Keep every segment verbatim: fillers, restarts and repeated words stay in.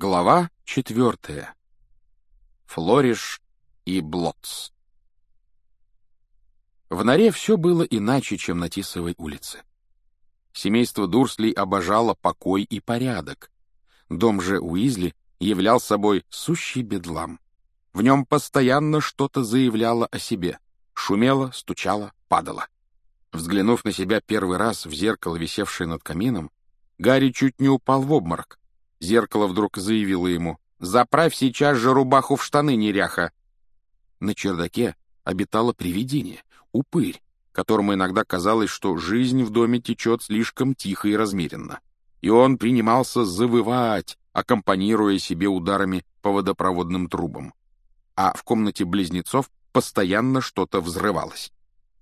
Глава четвертая. Флориш и Блотс. В норе все было иначе, чем на Тисовой улице. Семейство Дурслей обожало покой и порядок. Дом же Уизли являл собой сущий бедлам. В нем постоянно что-то заявляло о себе. Шумело, стучало, падало. Взглянув на себя первый раз в зеркало, висевшее над камином, Гарри чуть не упал в обморок. Зеркало вдруг заявило ему: «Заправь сейчас же рубаху в штаны, неряха!» На чердаке обитало привидение, упырь, которому иногда казалось, что жизнь в доме течет слишком тихо и размеренно. И он принимался завывать, аккомпанируя себе ударами по водопроводным трубам. А в комнате близнецов постоянно что-то взрывалось.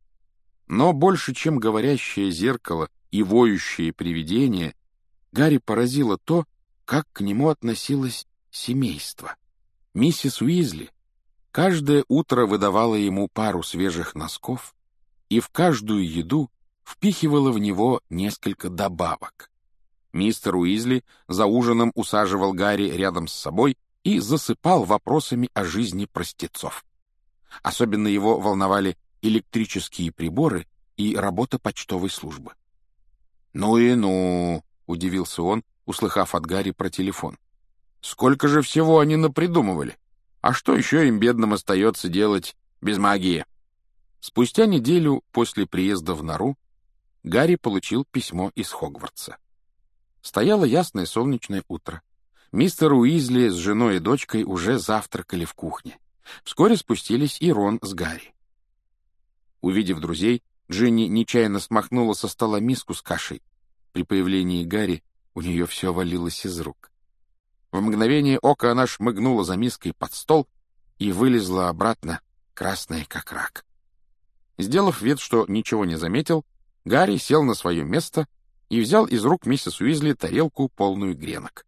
Но больше, чем говорящее зеркало и воющее привидение, Гарри поразило то, как к нему относилось семейство. Миссис Уизли каждое утро выдавала ему пару свежих носков и в каждую еду впихивала в него несколько добавок. Мистер Уизли за ужином усаживал Гарри рядом с собой и засыпал вопросами о жизни простецов. Особенно его волновали электрические приборы и работа почтовой службы. «Ну и ну!» — удивился он, услыхав от Гарри про телефон. «Сколько же всего они напридумывали! А что еще им, бедным, остается делать без магии?» Спустя неделю после приезда в нору Гарри получил письмо из Хогвартса. Стояло ясное солнечное утро. Мистер Уизли с женой и дочкой уже завтракали в кухне. Вскоре спустились и Рон с Гарри. Увидев друзей, Джинни нечаянно смахнула со стола миску с кашей. При появлении Гарри у нее все валилось из рук. В мгновение ока она шмыгнула за миской под стол и вылезла обратно, красная как рак. Сделав вид, что ничего не заметил, Гарри сел на свое место и взял из рук миссис Уизли тарелку, полную гренок.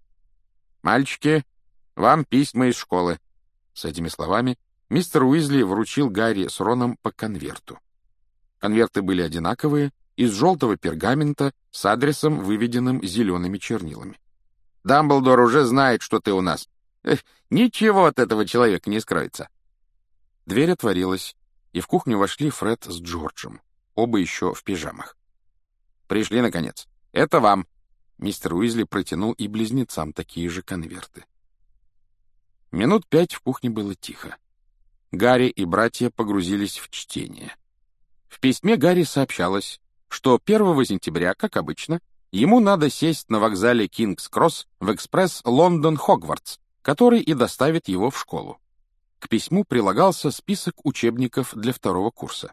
«Мальчики, вам письма из школы». С этими словами мистер Уизли вручил Гарри с Роном по конверту. Конверты были одинаковые, из желтого пергамента с адресом, выведенным зелеными чернилами. «Дамблдор уже знает, что ты у нас. Эх, ничего от этого человека не скроется». Дверь отворилась, и в кухню вошли Фред с Джорджем, оба еще в пижамах. «Пришли, наконец. Это вам». Мистер Уизли протянул и близнецам такие же конверты. Минут пять в кухне было тихо. Гарри и братья погрузились в чтение. В письме Гарри сообщалось, что первого сентября, как обычно, ему надо сесть на вокзале Кингс-Кросс в экспресс Лондон-Хогвартс, который и доставит его в школу. К письму прилагался список учебников для второго курса.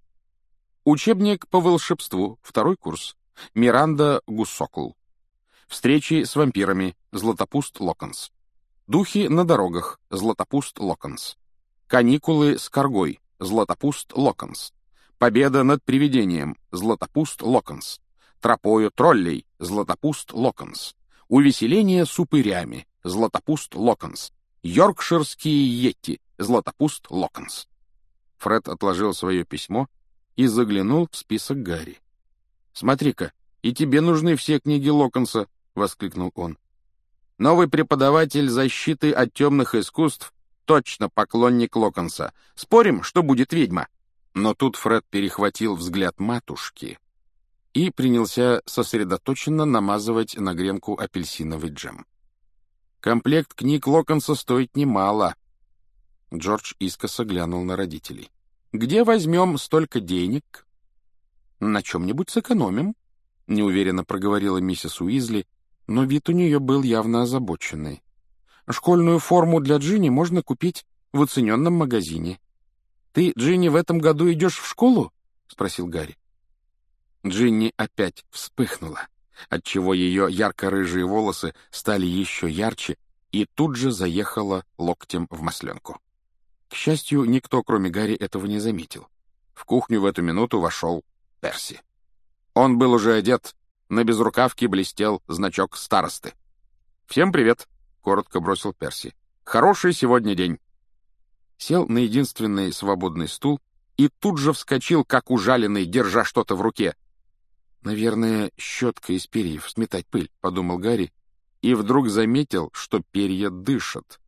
Учебник по волшебству, второй курс, Миранда Гуссокл. Встречи с вампирами, Златопуст Локонс. Духи на дорогах, Златопуст Локонс. Каникулы с коргой, Златопуст Локонс. Победа над привидением, Златопуст Локонс. Тропою троллей, Златопуст Локонс. Увеселение с упырями, Златопуст Локонс. Йоркширские йети, Златопуст Локонс. Фред отложил свое письмо и заглянул в список Гарри. «Смотри-ка, и тебе нужны все книги Локонса!» — воскликнул он. «Новый преподаватель защиты от темных искусств точно поклонник Локонса. Спорим, что будет ведьма?» Но тут Фред перехватил взгляд матушки и принялся сосредоточенно намазывать на гренку апельсиновый джем. «Комплект книг Локонса стоит немало». Джордж искоса глянул на родителей. «Где возьмем столько денег?» «На чем-нибудь сэкономим», — неуверенно проговорила миссис Уизли, но вид у нее был явно озабоченный. «Школьную форму для Джинни можно купить в оцененном магазине». «Ты, Джинни, в этом году идешь в школу?» — спросил Гарри. Джинни опять вспыхнула, отчего ее ярко-рыжие волосы стали еще ярче, и тут же заехала локтем в масленку. К счастью, никто, кроме Гарри, этого не заметил. В кухню в эту минуту вошел Перси. Он был уже одет, на безрукавке блестел значок старосты. «Всем привет!» — коротко бросил Перси. «Хороший сегодня день!» Сел на единственный свободный стул и тут же вскочил, как ужаленный, держа что-то в руке. «Наверное, щетка из перьев сметать пыль», — подумал Гарри, и вдруг заметил, что перья дышат.